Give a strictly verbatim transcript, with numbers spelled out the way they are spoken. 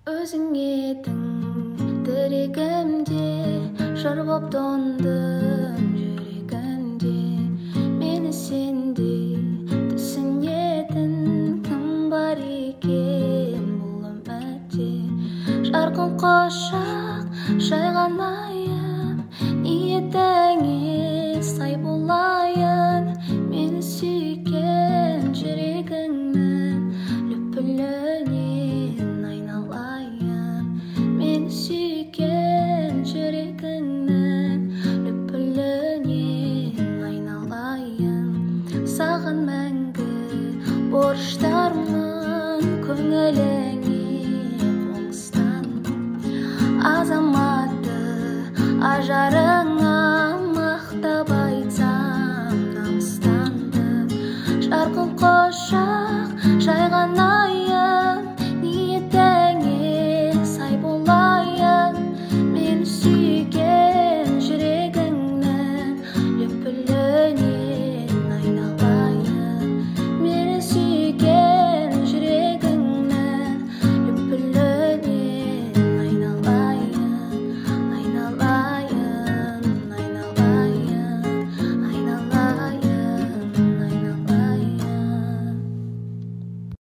Өзің едің тірегімде, жыр боп тондым жүрегімде. Мені сендей түсінетін кім бар екен бұл өмірде? Жарқын құшақ жайған айым, ниетіңе сай болайын. Мені сүйген жүрегіңнің лүпілінен айналайын. Мені сүйген жүрегіңнің лүпілінен айналайын. Саған мәңгі борыштармын, көңіліңе қоныстанмын. Азаматы ажары